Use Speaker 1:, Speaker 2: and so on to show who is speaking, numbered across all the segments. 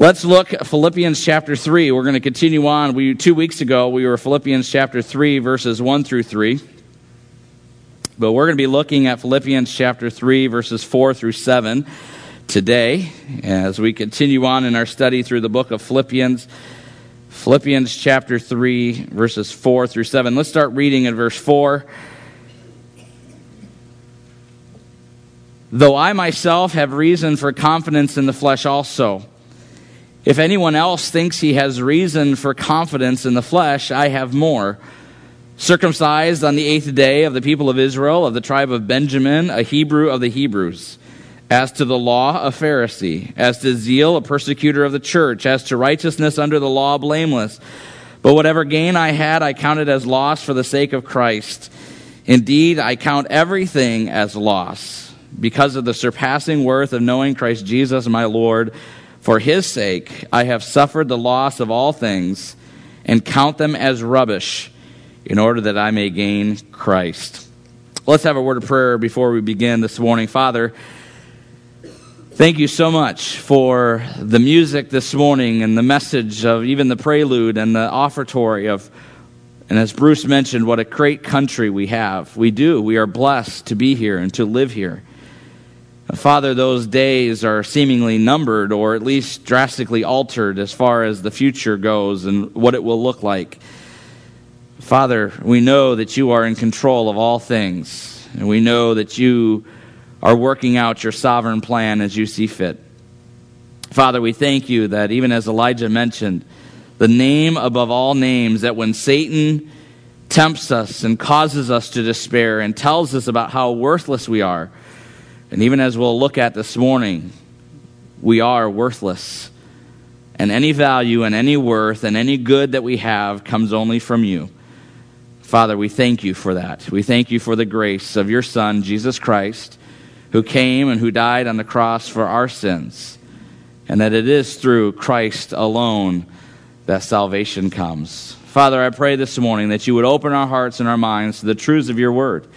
Speaker 1: Let's look at Philippians chapter 3. We're going to continue on. 2 weeks ago, we were Philippians chapter 3, verses 1 through 3. But we're going to be looking at Philippians chapter 3, verses 4 through 7 today, as we continue on in our study through the book of Philippians. Philippians chapter 3, verses 4 through 7. Let's start reading in verse 4. Though I myself have reason for confidence in the flesh also, if anyone else thinks he has reason for confidence in the flesh, I have more. Circumcised on the 8th day of the people of Israel, of the tribe of Benjamin, a Hebrew of the Hebrews. As to the law, a Pharisee. As to zeal, a persecutor of the church. As to righteousness under the law, blameless. But whatever gain I had, I counted as loss for the sake of Christ. Indeed, I count everything as loss, because of the surpassing worth of knowing Christ Jesus my Lord. For his sake, I have suffered the loss of all things, and count them as rubbish, in order that I may gain Christ. Let's have a word of prayer before we begin this morning. Father, thank you so much for the music this morning and the message of even the prelude and the offertory of, and as Bruce mentioned, what a great country we have. We do. We are blessed to be here and to live here. Father, those days are seemingly numbered, or at least drastically altered as far as the future goes and what it will look like. Father, we know that you are in control of all things, and we know that you are working out your sovereign plan as you see fit. Father, we thank you that even as Elijah mentioned, the name above all names, that when Satan tempts us and causes us to despair and tells us about how worthless we are, and even as we'll look at this morning, we are worthless. And any value and any worth and any good that we have comes only from you. Father, we thank you for that. We thank you for the grace of your Son, Jesus Christ, who came and who died on the cross for our sins, and that it is through Christ alone that salvation comes. Father, I pray this morning that you would open our hearts and our minds to the truths of your word.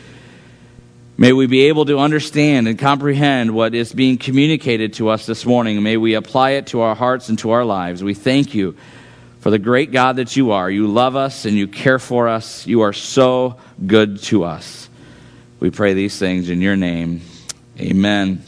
Speaker 1: May we be able to understand and comprehend what is being communicated to us this morning. May we apply it to our hearts and to our lives. We thank you for the great God that you are. You love us and you care for us. You are so good to us. We pray these things in your name. Amen.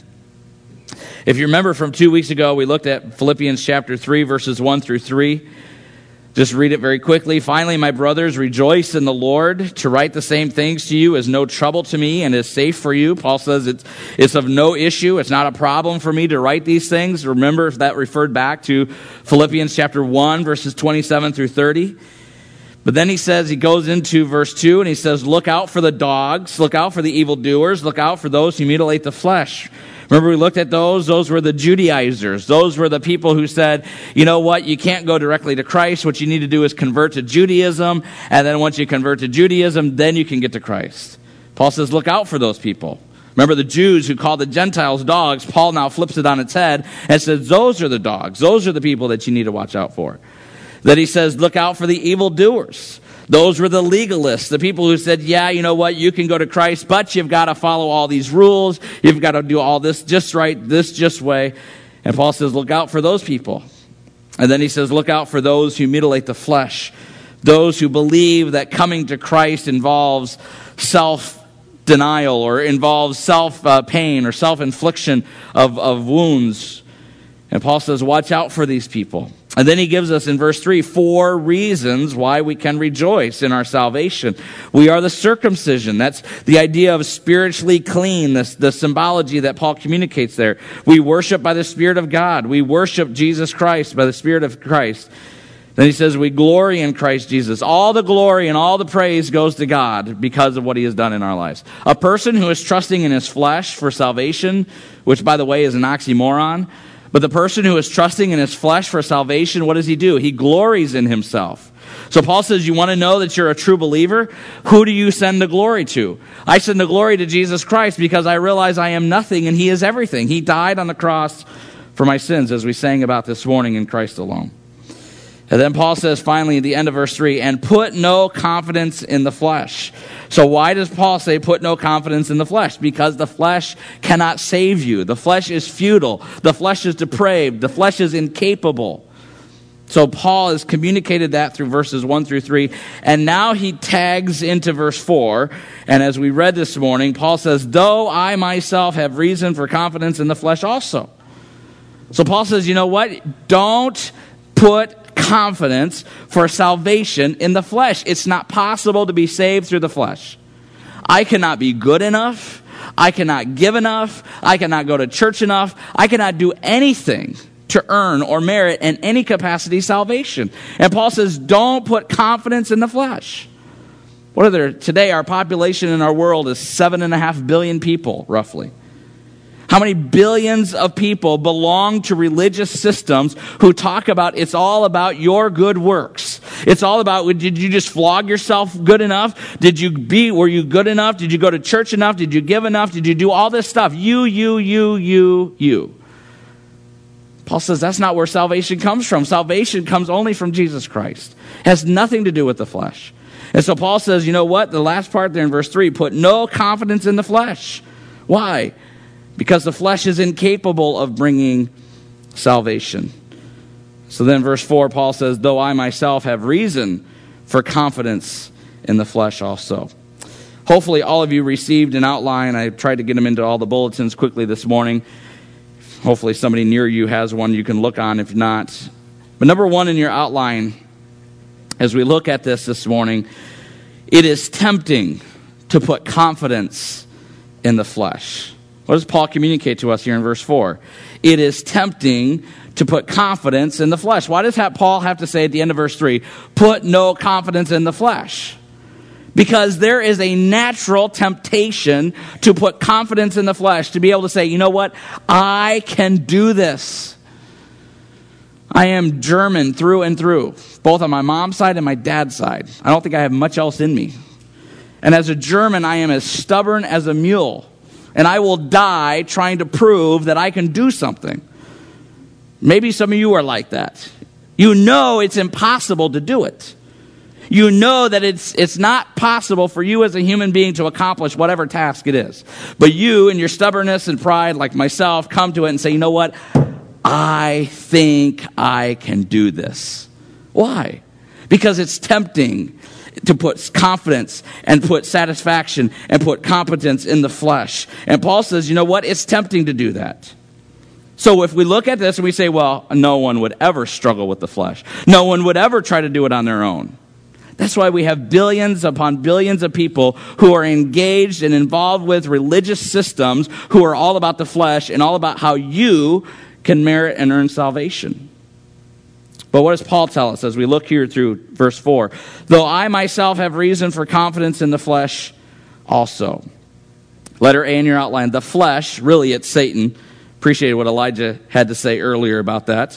Speaker 1: If you remember from 2 weeks ago, we looked at Philippians chapter 3, verses 1 through 3. Just read it very quickly. Finally, my brothers, rejoice in the Lord. To write the same things to you is no trouble to me and is safe for you. Paul says it's of no issue. It's not a problem for me to write these things. Remember, that referred back to Philippians chapter 1, verses 27 through 30. But then he goes into verse 2, and he says, look out for the dogs, look out for the evildoers, look out for those who mutilate the flesh. Remember, we looked at those. Those were the Judaizers. Those were the people who said, you know what, you can't go directly to Christ. What you need to do is convert to Judaism. And then once you convert to Judaism, then you can get to Christ. Paul says, look out for those people. Remember the Jews who called the Gentiles dogs. Paul now flips it on its head and says, those are the dogs. Those are the people that you need to watch out for. Then he says, look out for the evildoers. Those were the legalists, the people who said, yeah, you know what, you can go to Christ, but you've got to follow all these rules. You've got to do all this just right, this just way. And Paul says, look out for those people. And then he says, look out for those who mutilate the flesh, those who believe that coming to Christ involves self-denial or involves self-pain or self-infliction of wounds. And Paul says, watch out for these people. And then he gives us in verse 3 4 reasons why we can rejoice in our salvation. We are the circumcision. That's the idea of spiritually clean, the symbology that Paul communicates there. We worship by the Spirit of God. We worship Jesus Christ by the Spirit of Christ. Then he says we glory in Christ Jesus. All the glory and all the praise goes to God because of what he has done in our lives. A person who is trusting in his flesh for salvation, which by the way is an oxymoron, but the person who is trusting in his flesh for salvation, what does he do? He glories in himself. So Paul says, you want to know that you're a true believer? Who do you send the glory to? I send the glory to Jesus Christ because I realize I am nothing and he is everything. He died on the cross for my sins, as we sang about this morning, in Christ alone. And then Paul says finally at the end of verse 3, and put no confidence in the flesh. So why does Paul say put no confidence in the flesh? Because the flesh cannot save you. The flesh is futile. The flesh is depraved. The flesh is incapable. So Paul has communicated that through verses 1 through 3. And now he tags into verse 4. And as we read this morning, Paul says, though I myself have reason for confidence in the flesh also. So Paul says, you know what? Don't put confidence for salvation in the flesh. It's not possible to be saved through the flesh. I cannot be good enough. I cannot give enough. I cannot go to church enough. I cannot do anything to earn or merit in any capacity salvation. And Paul says, don't put confidence in the flesh. What are there? Today, our population in our world is 7.5 billion people, roughly. How many billions of people belong to religious systems who talk about it's all about your good works? It's all about, did you just flog yourself good enough? Were you good enough? Did you go to church enough? Did you give enough? Did you do all this stuff? You. Paul says that's not where salvation comes from. Salvation comes only from Jesus Christ. It has nothing to do with the flesh. And so Paul says, you know what? The last part there in verse 3, put no confidence in the flesh. Why? Because the flesh is incapable of bringing salvation. So then verse 4, Paul says, though I myself have reason for confidence in the flesh also. Hopefully all of you received an outline. I tried to get them into all the bulletins quickly this morning. Hopefully somebody near you has one you can look on if not. But number one in your outline, as we look at this morning, it is tempting to put confidence in the flesh. What does Paul communicate to us here in verse 4? It is tempting to put confidence in the flesh. Why does Paul have to say at the end of verse 3, put no confidence in the flesh? Because there is a natural temptation to put confidence in the flesh, to be able to say, you know what, I can do this. I am German through and through, both on my mom's side and my dad's side. I don't think I have much else in me. And as a German, I am as stubborn as a mule. And I will die trying to prove that I can do something. Maybe some of you are like that. You know it's impossible to do it. You know that it's not possible for you as a human being to accomplish whatever task it is. But you, in your stubbornness and pride, like myself, come to it and say, you know what? I think I can do this. Why? Because it's tempting to put confidence and put satisfaction and put competence in the flesh. And Paul says, you know what? It's tempting to do that. So if we look at this and we say, well, no one would ever struggle with the flesh. No one would ever try to do it on their own. That's why we have billions upon billions of people who are engaged and involved with religious systems who are all about the flesh and all about how you can merit and earn salvation. But what does Paul tell us as we look here through verse 4? Though I myself have reason for confidence in the flesh also. Letter A in your outline. The flesh, really it's Satan. Appreciated what Elijah had to say earlier about that.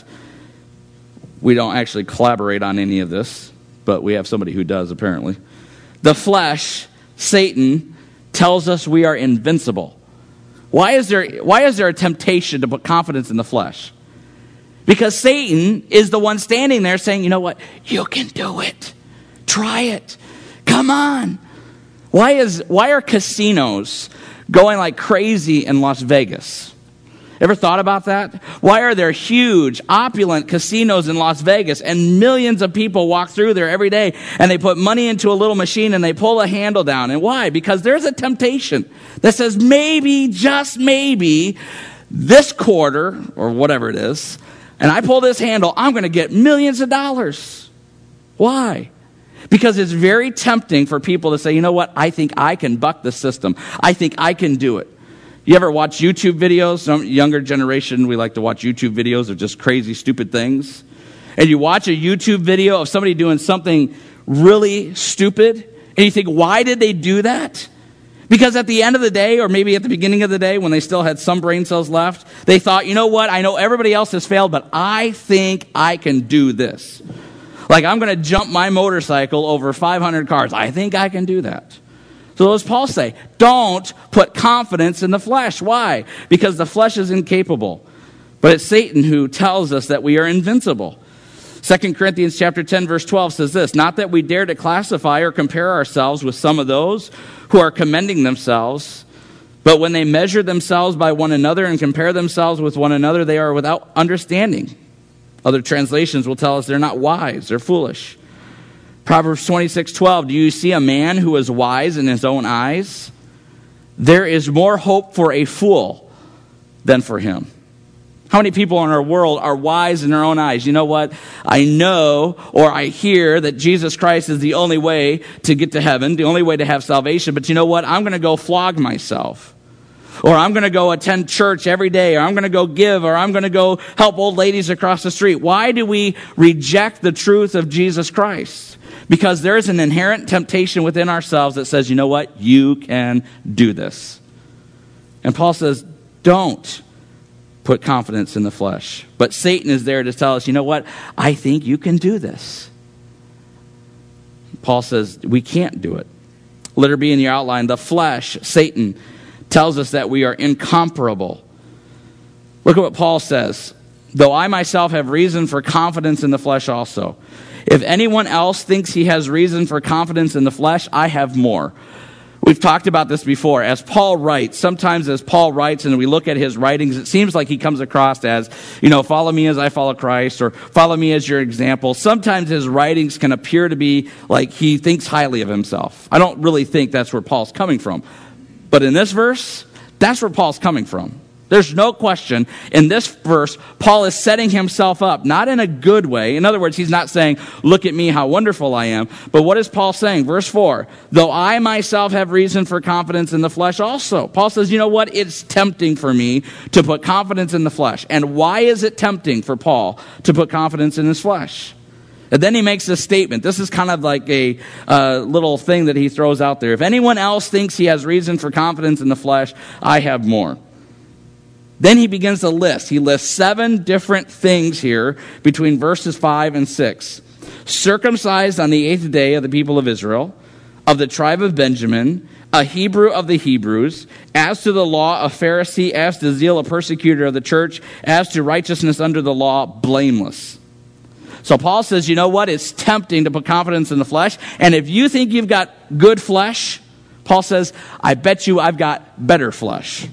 Speaker 1: We don't actually collaborate on any of this, but we have somebody who does apparently. The flesh, Satan, tells us we are invincible. Why is there a temptation to put confidence in the flesh? Because Satan is the one standing there saying, you know what? You can do it. Try it. Come on. Why are casinos going like crazy in Las Vegas? Ever thought about that? Why are there huge, opulent casinos in Las Vegas and millions of people walk through there every day and they put money into a little machine and they pull a handle down? And why? Because there's a temptation that says maybe, just maybe, this quarter or whatever it is, and I pull this handle, I'm going to get millions of dollars. Why? Because it's very tempting for people to say, you know what, I think I can buck the system. I think I can do it. You ever watch YouTube videos? Some younger generation, we like to watch YouTube videos of just crazy, stupid things. And you watch a YouTube video of somebody doing something really stupid, and you think, why did they do that? Because at the end of the day, or maybe at the beginning of the day, when they still had some brain cells left, they thought, you know what, I know everybody else has failed, but I think I can do this. Like, I'm going to jump my motorcycle over 500 cars. I think I can do that. So what does Paul say? Don't put confidence in the flesh. Why? Because the flesh is incapable. But it's Satan who tells us that we are invincible. 2 Corinthians chapter 10, verse 12 says this, "Not that we dare to classify or compare ourselves with some of those who are commending themselves, but when they measure themselves by one another and compare themselves with one another, they are without understanding." Other translations will tell us they're not wise, they're foolish. Proverbs 26:12, "Do you see a man who is wise in his own eyes? There is more hope for a fool than for him." How many people in our world are wise in their own eyes? You know what? I know or I hear that Jesus Christ is the only way to get to heaven, the only way to have salvation. But you know what? I'm going to go flog myself. Or I'm going to go attend church every day. Or I'm going to go give. Or I'm going to go help old ladies across the street. Why do we reject the truth of Jesus Christ? Because there's an inherent temptation within ourselves that says, you know what? You can do this. And Paul says, don't put confidence in the flesh. But Satan is there to tell us, you know what? I think you can do this. Paul says we can't do it. Letter B in your outline, the flesh, Satan, tells us that we are incomparable. Look at what Paul says. "Though I myself have reason for confidence in the flesh also. If anyone else thinks he has reason for confidence in the flesh, I have more." We've talked about this before. As Paul writes, sometimes as Paul writes and we look at his writings, it seems like he comes across as, follow me as I follow Christ, or follow me as your example. Sometimes his writings can appear to be like he thinks highly of himself. I don't really think that's where Paul's coming from. But in this verse, that's where Paul's coming from. There's no question. In this verse, Paul is setting himself up, not in a good way. In other words, he's not saying, look at me, how wonderful I am. But what is Paul saying? Verse 4, "Though I myself have reason for confidence in the flesh also." Paul says, you know what? It's tempting for me to put confidence in the flesh. And why is it tempting for Paul to put confidence in his flesh? And then he makes this statement. This is kind of like a little thing that he throws out there. "If anyone else thinks he has reason for confidence in the flesh, I have more." Then he begins to list. He lists 7 different things here between verses 5 and 6. Circumcised on the 8th day of the people of Israel, of the tribe of Benjamin, a Hebrew of the Hebrews, as to the law, a Pharisee, as to zeal, a persecutor of the church, as to righteousness under the law, blameless. So Paul says, you know what? It's tempting to put confidence in the flesh. And if you think you've got good flesh, Paul says, I bet you I've got better flesh.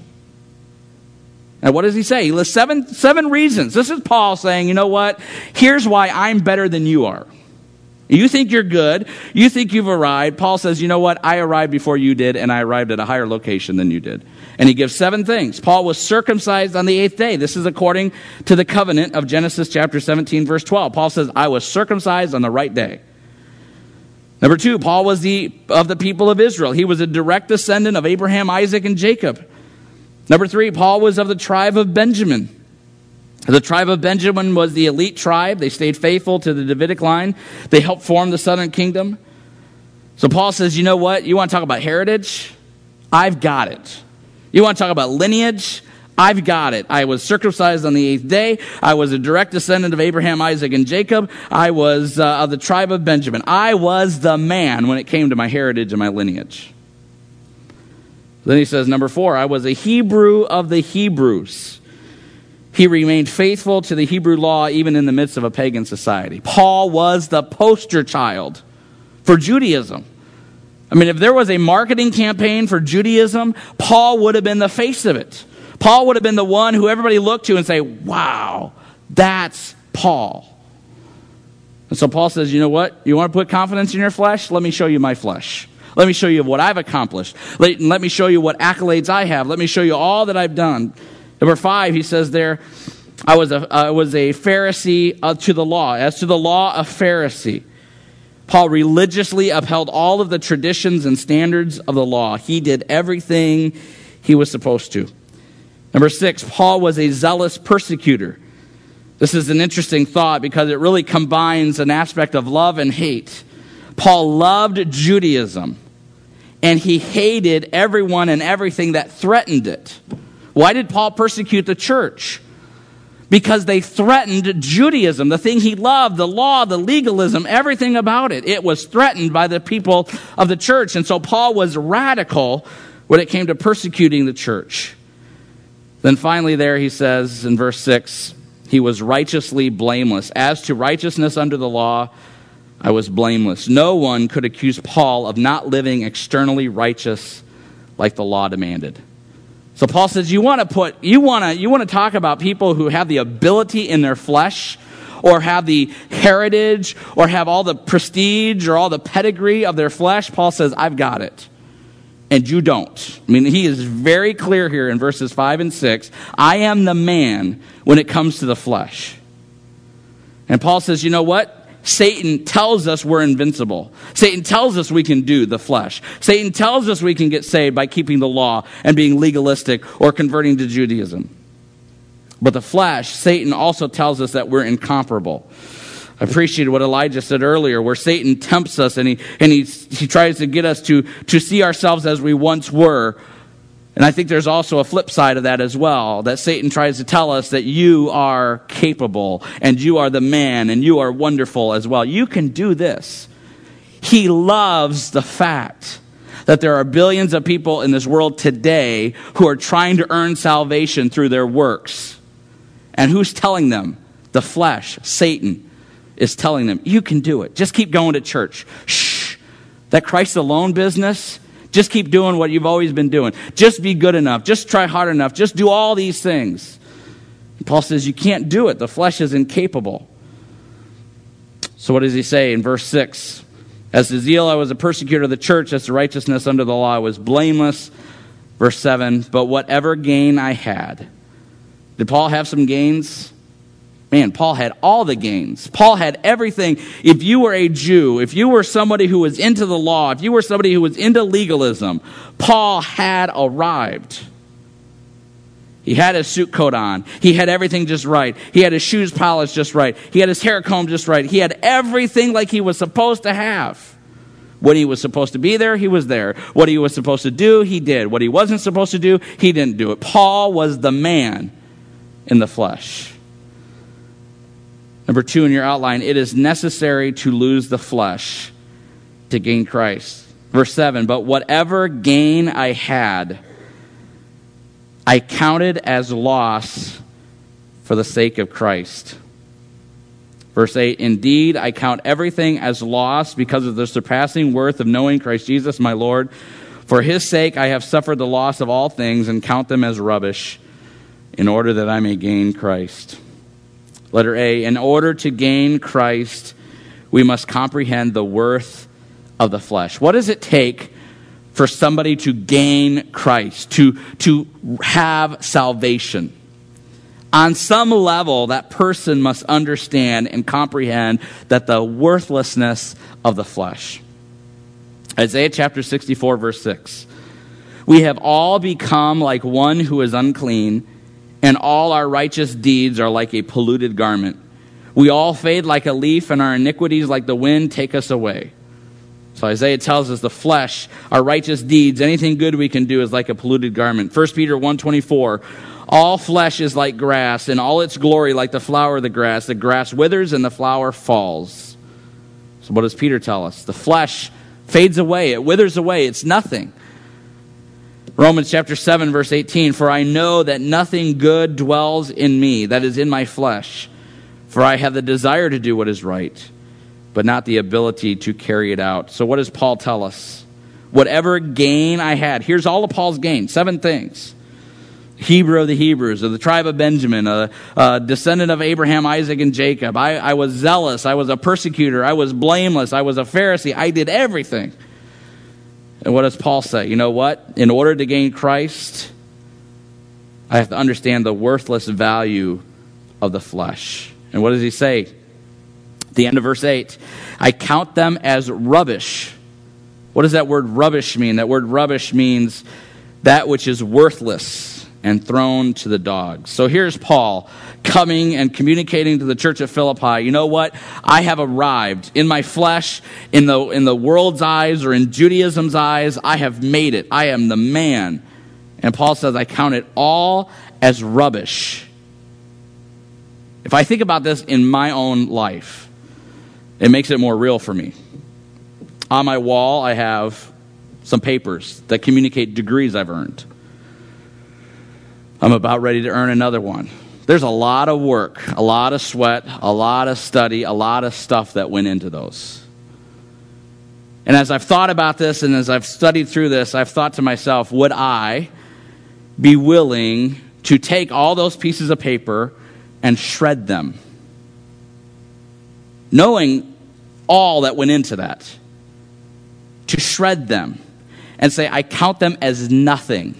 Speaker 1: And what does he say? He lists seven reasons. This is Paul saying, you know what? Here's why I'm better than you are. You think you're good. You think you've arrived. Paul says, you know what? I arrived before you did, and I arrived at a higher location than you did. And he gives 7 things. Paul was circumcised on the 8th day. This is according to the covenant of Genesis chapter 17, verse 12. Paul says, I was circumcised on the right day. Number 2, Paul was of the people of Israel. He was a direct descendant of Abraham, Isaac, and Jacob. Number 3, Paul was of the tribe of Benjamin. The tribe of Benjamin was the elite tribe. They stayed faithful to the Davidic line. They helped form the southern kingdom. So Paul says, you know what? You want to talk about heritage? I've got it. You want to talk about lineage? I've got it. I was circumcised on the 8th day. I was a direct descendant of Abraham, Isaac, and Jacob. I was of the tribe of Benjamin. I was the man when it came to my heritage and my lineage. Then he says, number 4, I was a Hebrew of the Hebrews. He remained faithful to the Hebrew law even in the midst of a pagan society. Paul was the poster child for Judaism. I mean, if there was a marketing campaign for Judaism, Paul would have been the face of it. Paul would have been the one who everybody looked to and say, wow, that's Paul. And so Paul says, you know what? You want to put confidence in your flesh? Let me show you my flesh. Let me show you what I've accomplished. Let me show you what accolades I have. Let me show you all that I've done. Number 5, he says there, I was a Pharisee to the law. As to the law, a Pharisee. Paul religiously upheld all of the traditions and standards of the law. He did everything he was supposed to. Number 6, Paul was a zealous persecutor. This is an interesting thought because it really combines an aspect of love and hate. Paul loved Judaism, and he hated everyone and everything that threatened it. Why did Paul persecute the church? Because they threatened Judaism, the thing he loved, the law, the legalism, everything about it. It was threatened by the people of the church. And so Paul was radical when it came to persecuting the church. Then finally there he says in verse 6, he was righteously blameless. As to righteousness under the law, I was blameless. No one could accuse Paul of not living externally righteous like the law demanded. So Paul says, you want to talk about people who have the ability in their flesh, or have the heritage, or have all the prestige or all the pedigree of their flesh. Paul says, I've got it. And you don't. I mean, he is very clear here in verses 5 and 6. I am the man when it comes to the flesh. And Paul says, you know what? Satan tells us we're invincible. Satan tells us we can do the flesh. Satan tells us we can get saved by keeping the law and being legalistic or converting to Judaism. But the flesh, Satan also tells us that we're incomparable. I appreciated what Elijah said earlier, where Satan tempts us and he tries to get us to see ourselves as we once were. And I think there's also a flip side of that as well, that Satan tries to tell us that you are capable and you are the man and you are wonderful as well. You can do this. He loves the fact that there are billions of people in this world today who are trying to earn salvation through their works. And who's telling them? The flesh, Satan, is telling them, you can do it. Just keep going to church. Shh. That Christ alone business, just keep doing what you've always been doing. Just be good enough. Just try hard enough. Just do all these things. And Paul says you can't do it. The flesh is incapable. So what does he say in verse 6? As to zeal, I was a persecutor of the church. As to righteousness under the law, I was blameless. Verse 7, but whatever gain I had. Did Paul have some gains? Man, Paul had all the gains. Paul had everything. If you were a Jew, if you were somebody who was into the law, if you were somebody who was into legalism, Paul had arrived. He had his suit coat on. He had everything just right. He had his shoes polished just right. He had his hair combed just right. He had everything like he was supposed to have. When he was supposed to be there, he was there. What he was supposed to do, he did. What he wasn't supposed to do, he didn't do it. Paul was the man in the flesh. Number 2 in your outline, it is necessary to lose the flesh to gain Christ. Verse 7, but whatever gain I had, I counted as loss for the sake of Christ. Verse 8, indeed, I count everything as loss because of the surpassing worth of knowing Christ Jesus my Lord. For his sake I have suffered the loss of all things and count them as rubbish in order that I may gain Christ. Letter A, in order to gain Christ, we must comprehend the worth of the flesh. What does it take for somebody to gain Christ, to have salvation? On some level, that person must understand and comprehend that the worthlessness of the flesh. Isaiah chapter 64, verse 6. We have all become like one who is unclean, and all our righteous deeds are like a polluted garment. We all fade like a leaf, and our iniquities like the wind take us away. So Isaiah tells us the flesh, our righteous deeds, anything good we can do is like a polluted garment. 1 Peter 1:24, all flesh is like grass, and all its glory like the flower of the grass. The grass withers and the flower falls. So what does Peter tell us? The flesh fades away, it withers away, it's nothing. Romans chapter 7, verse 18, for I know that nothing good dwells in me, that is in my flesh. For I have the desire to do what is right, but not the ability to carry it out. So what does Paul tell us? Whatever gain I had, here's all of Paul's gain, 7 things. Hebrew of the Hebrews, of the tribe of Benjamin, a descendant of Abraham, Isaac, and Jacob. I was zealous, I was a persecutor, I was blameless, I was a Pharisee, I did everything. And what does Paul say? You know what? In order to gain Christ, I have to understand the worthless value of the flesh. And what does he say? At the end of verse 8, I count them as rubbish. What does that word rubbish mean? That word rubbish means that which is worthless and thrown to the dogs. So here's Paul coming and communicating to the church at Philippi. You know what? I have arrived. In my flesh, in the world's eyes or in Judaism's eyes, I have made it. I am the man. And Paul says, I count it all as rubbish. If I think about this in my own life, it makes it more real for me. On my wall, I have some papers that communicate degrees I've earned. I'm about ready to earn another one. There's a lot of work, a lot of sweat, a lot of study, a lot of stuff that went into those. And as I've thought about this and as I've studied through this, I've thought to myself, would I be willing to take all those pieces of paper and shred them? Knowing all that went into that. To shred them and say, I count them as nothing.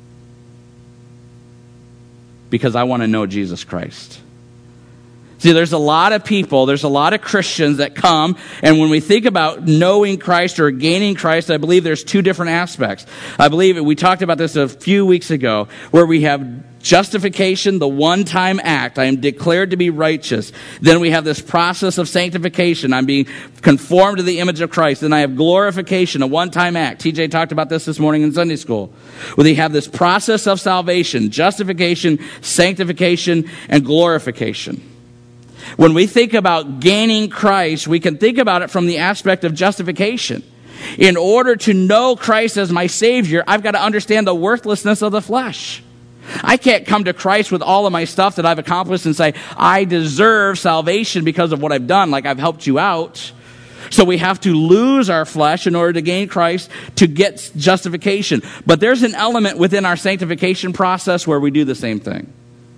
Speaker 1: Because I want to know Jesus Christ. See, there's a lot of people, there's a lot of Christians that come, and when we think about knowing Christ or gaining Christ, I believe there's two different aspects. I believe we talked about this a few weeks ago, where we have justification, the one-time act. I am declared to be righteous. Then we have this process of sanctification. I'm being conformed to the image of Christ. Then I have glorification, a one-time act. TJ talked about this morning in Sunday school. Where they have this process of salvation, justification, sanctification, and glorification. When we think about gaining Christ, we can think about it from the aspect of justification. In order to know Christ as my Savior, I've got to understand the worthlessness of the flesh. I can't come to Christ with all of my stuff that I've accomplished and say, I deserve salvation because of what I've done, like I've helped you out. So we have to lose our flesh in order to gain Christ to get justification. But there's an element within our sanctification process where we do the same thing.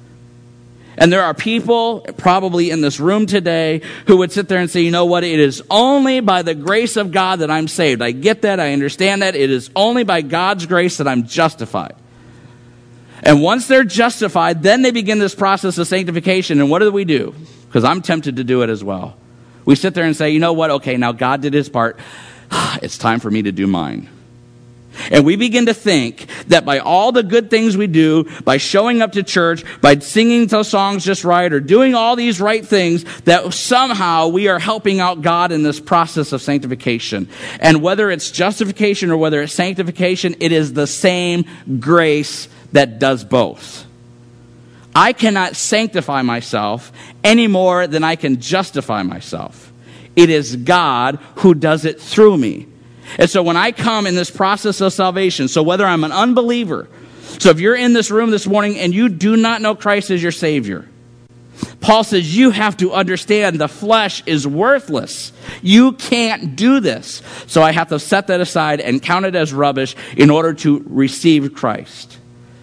Speaker 1: And there are people probably in this room today who would sit there and say, you know what, it is only by the grace of God that I'm saved. I get that, I understand that. It is only by God's grace that I'm justified. And once they're justified, then they begin this process of sanctification. And what do we do? Because I'm tempted to do it as well. We sit there and say, you know what? Okay, now God did his part. It's time for me to do mine. And we begin to think that by all the good things we do, by showing up to church, by singing those songs just right, or doing all these right things, that somehow we are helping out God in this process of sanctification. And whether it's justification or whether it's sanctification, it is the same grace that does both. I cannot sanctify myself any more than I can justify myself. It is God who does it through me. And so when I come in this process of salvation, so whether I'm an unbeliever, so if you're in this room this morning and you do not know Christ as your Savior, Paul says you have to understand the flesh is worthless. You can't do this. So I have to set that aside and count it as rubbish in order to receive Christ.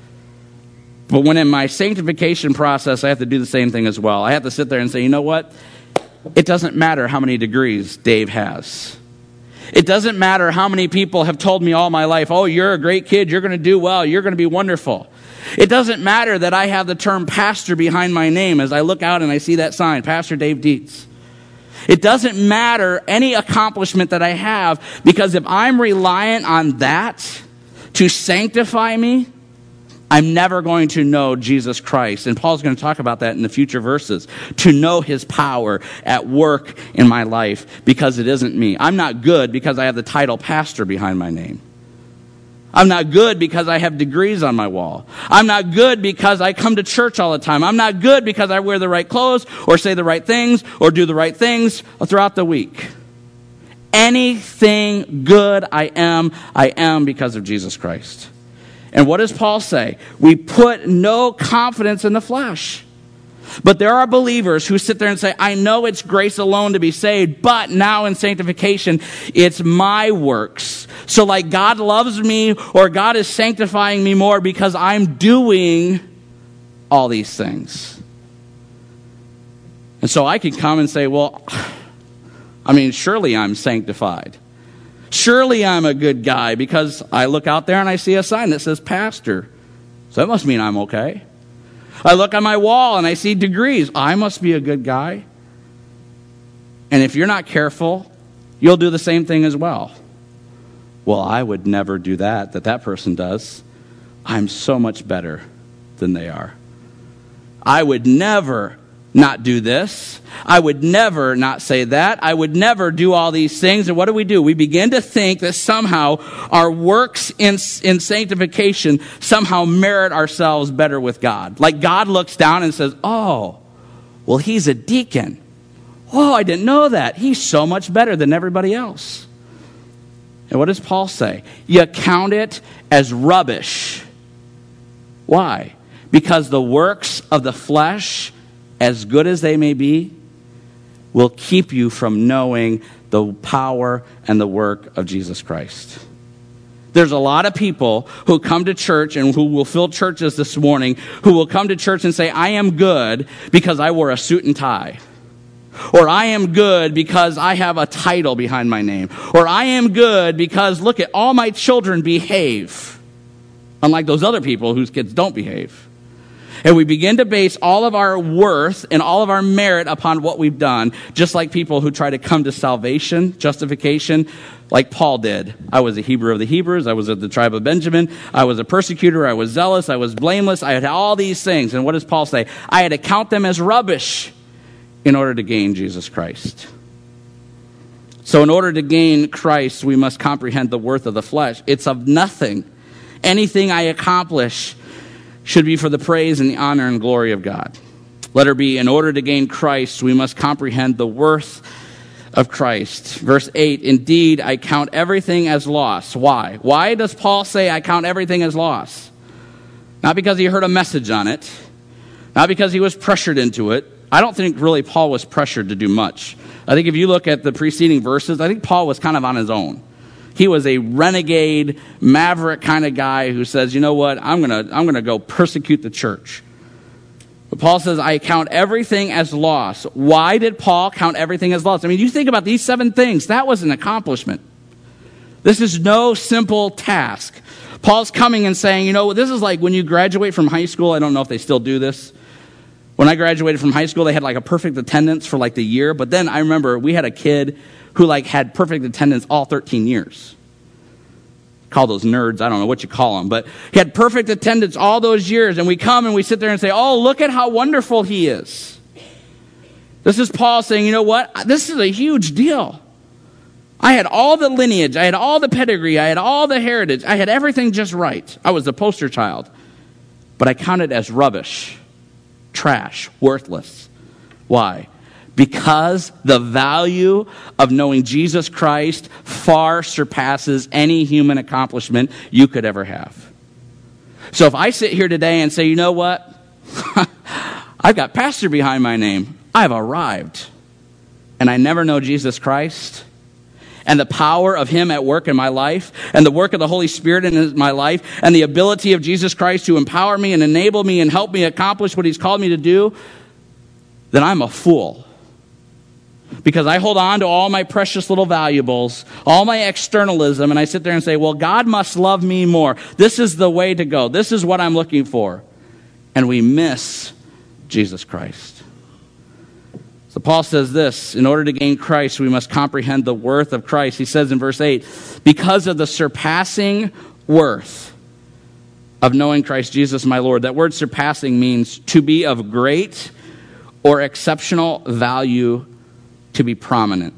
Speaker 1: But when in my sanctification process, I have to do the same thing as well. I have to sit there and say, you know what? It doesn't matter how many degrees Dave has. It doesn't matter how many people have told me all my life, oh, you're a great kid, you're going to do well, you're going to be wonderful. It doesn't matter that I have the term pastor behind my name as I look out and I see that sign, Pastor Dave Dietz. It doesn't matter any accomplishment that I have, because if I'm reliant on that to sanctify me, I'm never going to know Jesus Christ. And Paul's going to talk about that in the future verses. To know his power at work in my life, because it isn't me. I'm not good because I have the title pastor behind my name. I'm not good because I have degrees on my wall. I'm not good because I come to church all the time. I'm not good because I wear the right clothes or say the right things or do the right things throughout the week. Anything good I am because of Jesus Christ. And what does Paul say? We put no confidence in the flesh. But there are believers who sit there and say, I know it's grace alone to be saved, but now in sanctification, it's my works. So like God loves me, or God is sanctifying me more because I'm doing all these things. And so I could come and say, well, surely I'm sanctified. Surely I'm a good guy because I look out there and I see a sign that says pastor. So that must mean I'm okay. I look on my wall and I see degrees. I must be a good guy. And if you're not careful, you'll do the same thing as well. Well, I would never do that person does. I'm so much better than they are. I would never not do this. I would never not say that. I would never do all these things. And what do? We begin to think that somehow our works in sanctification somehow merit ourselves better with God. Like God looks down and says, oh, well, he's a deacon. Oh, I didn't know that. He's so much better than everybody else. And what does Paul say? You count it as rubbish. Why? because the works of the flesh, as good as they may be, will keep you from knowing the power and the work of Jesus Christ. There's a lot of people who come to church and who will fill churches this morning who will come to church and say, I am good because I wore a suit and tie. Or I am good because I have a title behind my name. Or I am good because, look at all my children behave. Unlike those other people whose kids don't behave. And we begin to base all of our worth and all of our merit upon what we've done, just like people who try to come to salvation, justification, like Paul did. I was a Hebrew of the Hebrews. I was of the tribe of Benjamin. I was a persecutor. I was zealous. I was blameless. I had all these things. And what does Paul say? I had to count them as rubbish in order to gain Jesus Christ. So in order to gain Christ, we must comprehend the worth of the flesh. It's of nothing. Anything I accomplish should be for the praise and the honor and glory of God. Letter B, in order to gain Christ, we must comprehend the worth of Christ. Verse 8, indeed, I count everything as loss. Why? Why does Paul say I count everything as loss? Not because he heard a message on it. Not because he was pressured into it. I don't think really Paul was pressured to do much. I think if you look at the preceding verses, I think Paul was kind of on his own. He was a renegade, maverick kind of guy who says, you know what, I'm gonna go persecute the church. But Paul says, I count everything as loss. Why did Paul count everything as loss? I mean, you think about these 7 things. That was an accomplishment. This is no simple task. Paul's coming and saying, you know, this is like when you graduate from high school. I don't know if they still do this. When I graduated from high school, they had like a perfect attendance for like the year. But then I remember we had a kid who like had perfect attendance all 13 years. Call those nerds. I don't know what you call them. But he had perfect attendance all those years. And we come and we sit there and say, oh, look at how wonderful he is. This is Paul saying, you know what? This is a huge deal. I had all the lineage. I had all the pedigree. I had all the heritage. I had everything just right. I was the poster child. But I counted as rubbish. Trash, worthless. Why? Because the value of knowing Jesus Christ far surpasses any human accomplishment you could ever have. So if I sit here today and say, you know what? I've got pastor behind my name. I've arrived. And I never know Jesus Christ and the power of him at work in my life, and the work of the Holy Spirit in my life, and the ability of Jesus Christ to empower me and enable me and help me accomplish what he's called me to do, then I'm a fool. Because I hold on to all my precious little valuables, all my externalism, and I sit there and say, well, God must love me more. This is the way to go. This is what I'm looking for. And we miss Jesus Christ. So Paul says this, in order to gain Christ, we must comprehend the worth of Christ. He says in verse 8, because of the surpassing worth of knowing Christ Jesus my Lord. That word surpassing means to be of great or exceptional value, to be prominent.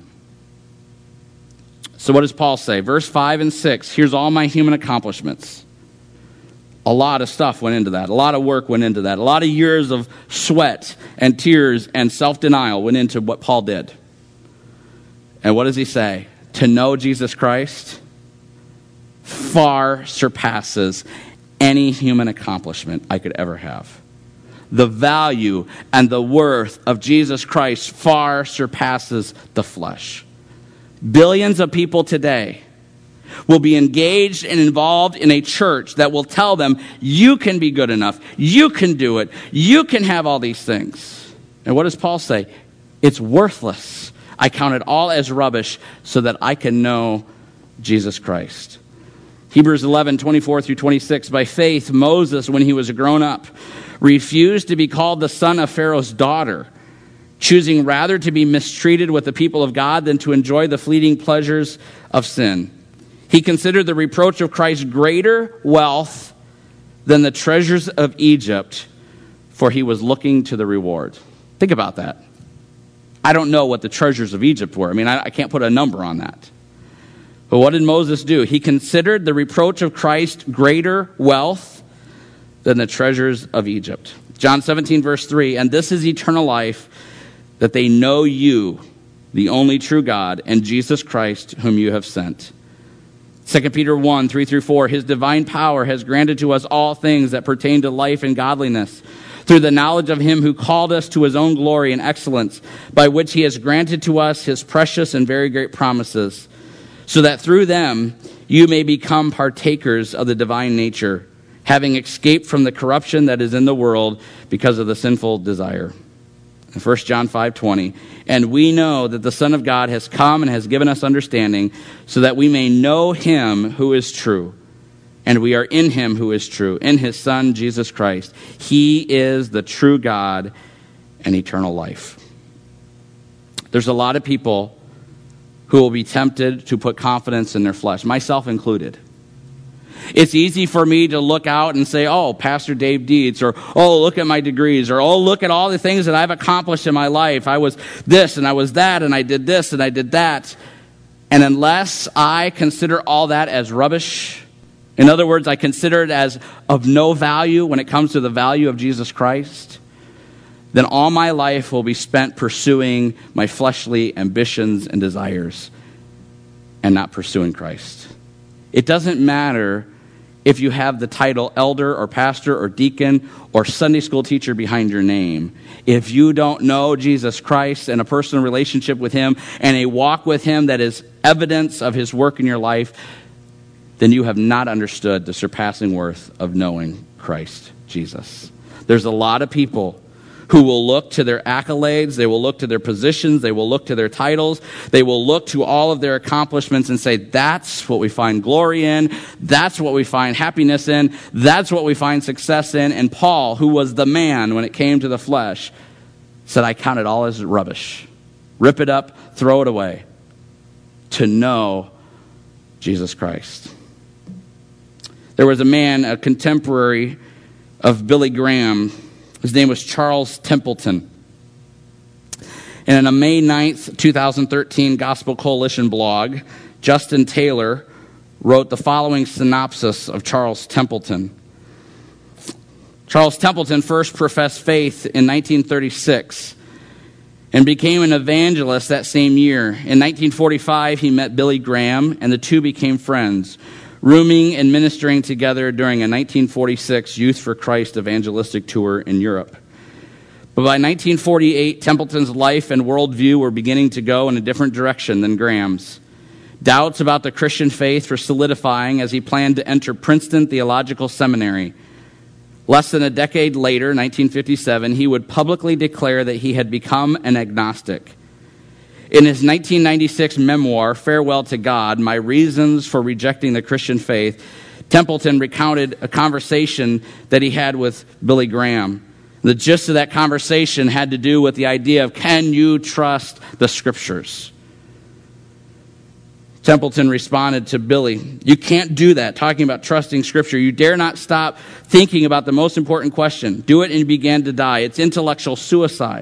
Speaker 1: So what does Paul say? Verse 5 and 6, here's all my human accomplishments. A lot of stuff went into that. A lot of work went into that. A lot of years of sweat and tears and self-denial went into what Paul did. And what does he say? To know Jesus Christ far surpasses any human accomplishment I could ever have. The value and the worth of Jesus Christ far surpasses the flesh. Billions of people today will be engaged and involved in a church that will tell them, you can be good enough, you can do it, you can have all these things. And what does Paul say? It's worthless. I count it all as rubbish so that I can know Jesus Christ. Hebrews 11:24-26, by faith Moses, when he was grown up, refused to be called the son of Pharaoh's daughter, choosing rather to be mistreated with the people of God than to enjoy the fleeting pleasures of sin. He considered the reproach of Christ greater wealth than the treasures of Egypt, for he was looking to the reward. Think about that. I don't know what the treasures of Egypt were. I mean, I can't put a number on that. But what did Moses do? He considered the reproach of Christ greater wealth than the treasures of Egypt. John 17, verse 3, and this is eternal life, that they know you, the only true God, and Jesus Christ, whom you have sent. 2 Peter 1, 3 through 4, his divine power has granted to us all things that pertain to life and godliness, through the knowledge of him who called us to his own glory and excellence, by which he has granted to us his precious and very great promises, so that through them you may become partakers of the divine nature, having escaped from the corruption that is in the world because of the sinful desire. 1 John 5:20, and we know that the Son of God has come and has given us understanding, so that we may know him who is true. And we are in him who is true, in his Son, Jesus Christ. He is the true God and eternal life. There's a lot of people who will be tempted to put confidence in their flesh, myself included. It's easy for me to look out and say, oh, Pastor Dave Dietz, or, oh, look at my degrees, or, oh, look at all the things that I've accomplished in my life. I was this, and I was that, and I did this, and I did that. And unless I consider all that as rubbish, in other words, I consider it as of no value when it comes to the value of Jesus Christ, then all my life will be spent pursuing my fleshly ambitions and desires and not pursuing Christ. It doesn't matter if you have the title elder or pastor or deacon or Sunday school teacher behind your name. If you don't know Jesus Christ and a personal relationship with him and a walk with him that is evidence of his work in your life, then you have not understood the surpassing worth of knowing Christ Jesus. There's a lot of people who will look to their accolades, they will look to their positions, they will look to their titles, they will look to all of their accomplishments and say, that's what we find glory in, that's what we find happiness in, that's what we find success in. And Paul, who was the man when it came to the flesh, said, I count it all as rubbish. Rip it up, throw it away, to know Jesus Christ. There was a man, a contemporary of Billy Graham. His name was Charles Templeton. And in a May 9th, 2013 Gospel Coalition blog, Justin Taylor wrote the following synopsis of Charles Templeton. Charles Templeton first professed faith in 1936 and became an evangelist that same year. In 1945, he met Billy Graham, and the two became friends, rooming and ministering together during a 1946 Youth for Christ evangelistic tour in Europe. But by 1948, Templeton's life and worldview were beginning to go in a different direction than Graham's. Doubts about the Christian faith were solidifying as he planned to enter Princeton Theological Seminary. Less than a decade later, 1957, he would publicly declare that he had become an agnostic. In his 1996 memoir, Farewell to God, My Reasons for Rejecting the Christian Faith, Templeton recounted a conversation that he had with Billy Graham. The gist of that conversation had to do with the idea of, can you trust the Scriptures? Templeton responded to Billy, you can't do that, talking about trusting Scripture. You dare not stop thinking about the most important question. Do it and you begin to die. It's intellectual suicide.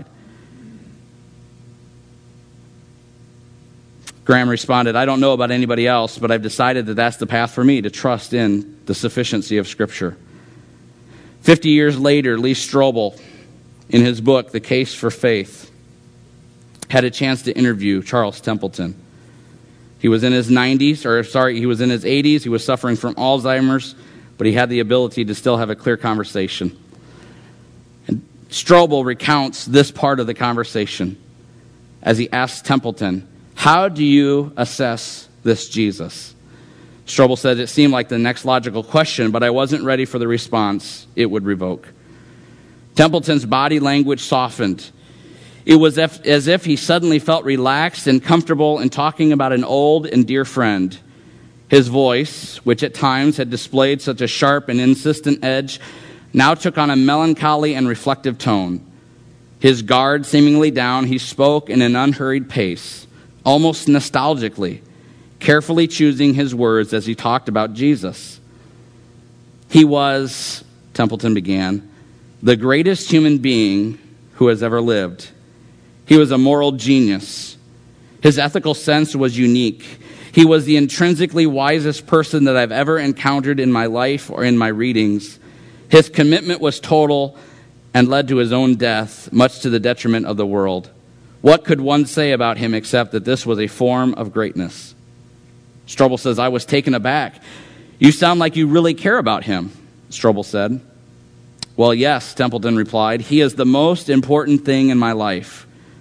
Speaker 1: Graham responded, I don't know about anybody else, but I've decided that that's the path for me, to trust in the sufficiency of Scripture. 50 years later, Lee Strobel, in his book, The Case for Faith, had a chance to interview Charles Templeton. He was in his 80s. He was suffering from Alzheimer's, but he had the ability to still have a clear conversation. And Strobel recounts this part of the conversation as he asks Templeton, how do you assess this Jesus? Strobel said, it seemed like the next logical question, but I wasn't ready for the response it would revoke. Templeton's body language softened. It was as if he suddenly felt relaxed and comfortable in talking about an old and dear friend. His voice, which at times had displayed such a sharp and insistent edge, now took on a melancholy and reflective tone. His guard seemingly down, he spoke in an unhurried pace, almost nostalgically, carefully choosing his words as he talked about Jesus. He was, Templeton began, the greatest human being who has ever lived. He was a moral genius. His ethical sense was unique. He was the intrinsically wisest person that I've ever encountered in my life or in my readings. His commitment was total and led to his own death, much to the detriment of the world. What could one say about him except that this was a form of greatness? Strobel says, I was taken aback. You sound like you really care about him, Strobel said. Well, yes, Templeton replied. He is the most important thing in my life.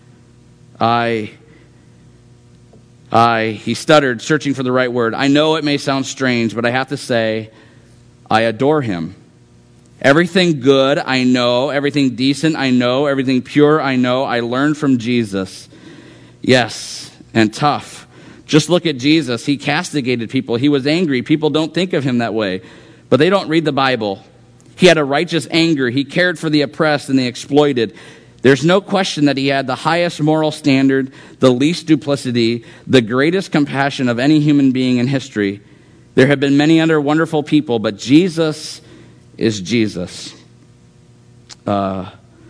Speaker 1: He stuttered, searching for the right word. I know it may sound strange, but I have to say, I adore him. Everything good I know, everything decent I know, everything pure I know, I learned from Jesus. Yes, and tough. Just look at Jesus. He castigated people. He was angry. People don't think of him that way, but they don't read the Bible. He had a righteous anger. He cared for the oppressed and the exploited. There's no question that he had the highest moral standard, the least duplicity, the greatest compassion of any human being in history. There have been many other wonderful people, but Jesus is Jesus. But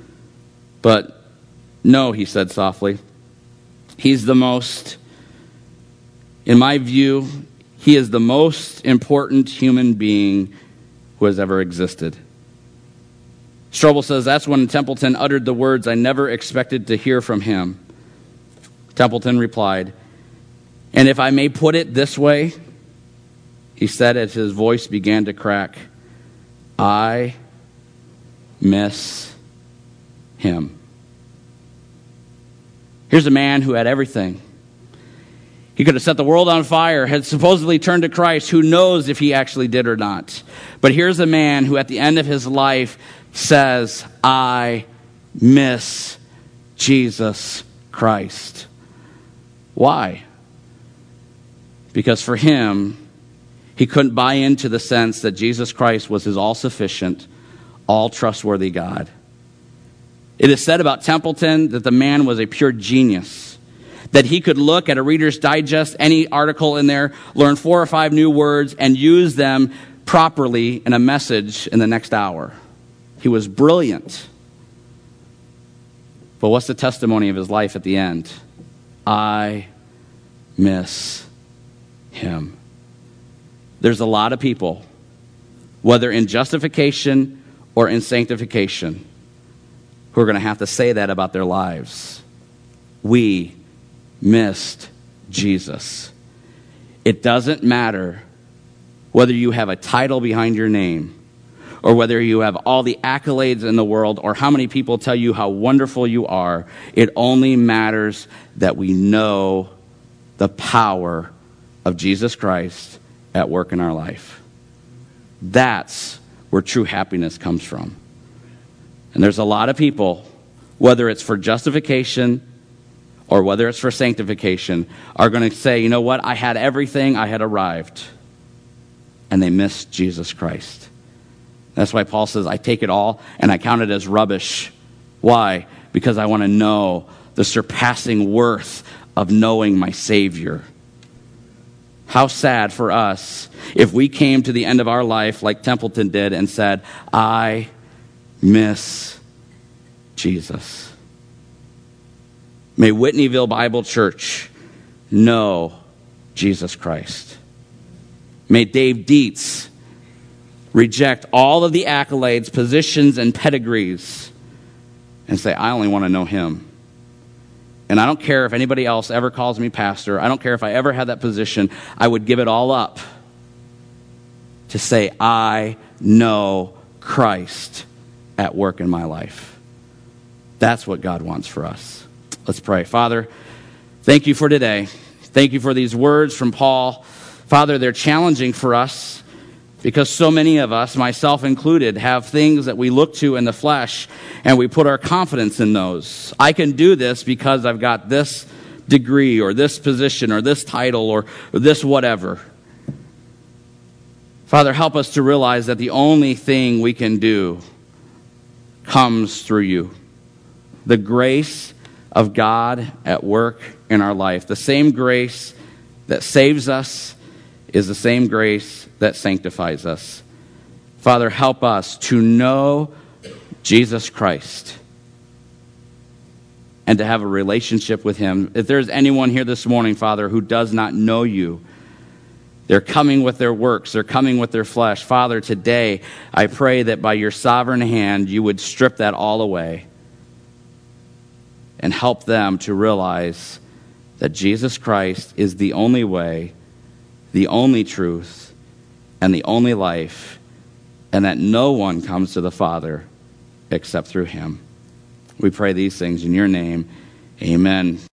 Speaker 1: no, he said softly. He's the most, in my view, he is the most important human being who has ever existed. Strobel says that's when Templeton uttered the words I never expected to hear from him. Templeton replied, and if I may put it this way, he said as his voice began to crack, I miss him. Here's a man who had everything. He could have set the world on fire, had supposedly turned to Christ. Who knows if he actually did or not. But here's a man who at the end of his life says, I miss Jesus Christ. Why? Because for him, he couldn't buy into the sense that Jesus Christ was his all-sufficient, all-trustworthy God. It is said about Templeton that the man was a pure genius, that he could look at a Reader's Digest, any article in there, learn 4 or 5 new words, and use them properly in a message in the next hour. He was brilliant. But what's the testimony of his life at the end? I miss him. There's a lot of people, whether in justification or in sanctification, who are going to have to say that about their lives. We missed Jesus. It doesn't matter whether you have a title behind your name or whether you have all the accolades in the world or how many people tell you how wonderful you are. It only matters that we know the power of Jesus Christ at work in our life. That's where true happiness comes from. And there's a lot of people, whether it's for justification or whether it's for sanctification, are going to say, you know what, I had everything, I had arrived. And they missed Jesus Christ. That's why Paul says, I take it all and I count it as rubbish. Why? Because I want to know the surpassing worth of knowing my Savior. How sad for us if we came to the end of our life like Templeton did and said, I miss Jesus. May Whitneyville Bible Church know Jesus Christ. May Dave Dietz reject all of the accolades, positions, and pedigrees and say, I only want to know him. And I don't care if anybody else ever calls me pastor. I don't care if I ever had that position. I would give it all up to say, I know Christ at work in my life. That's what God wants for us. Let's pray. Father, thank you for today. Thank you for these words from Paul. Father, they're challenging for us because so many of us, myself included, have things that we look to in the flesh and we put our confidence in those. I can do this because I've got this degree or this position or this title or this whatever. Father, help us to realize that the only thing we can do comes through you. The grace of God at work in our life. The same grace that saves us is the same grace that sanctifies us. Father, help us to know Jesus Christ and to have a relationship with him. If there's anyone here this morning, Father, who does not know you, they're coming with their works, they're coming with their flesh. Father, today I pray that by your sovereign hand you would strip that all away and help them to realize that Jesus Christ is the only way, the only truth, and the only life, and that no one comes to the Father except through him. We pray these things in your name. Amen.